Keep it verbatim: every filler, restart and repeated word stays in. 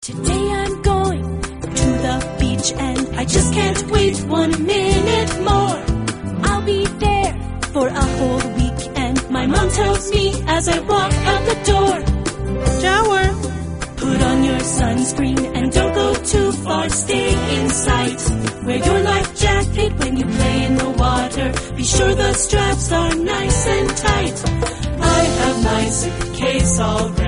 Today I'm going to the beach and I just can't wait one minute more. I'll be there for a whole week and my mom tells me as I walk out the door, shower, put on your sunscreen and don't go too far, stay in sight. Wear your life jacket when you play in the water, be sure the straps are nice and tight. I have my suitcase all ready.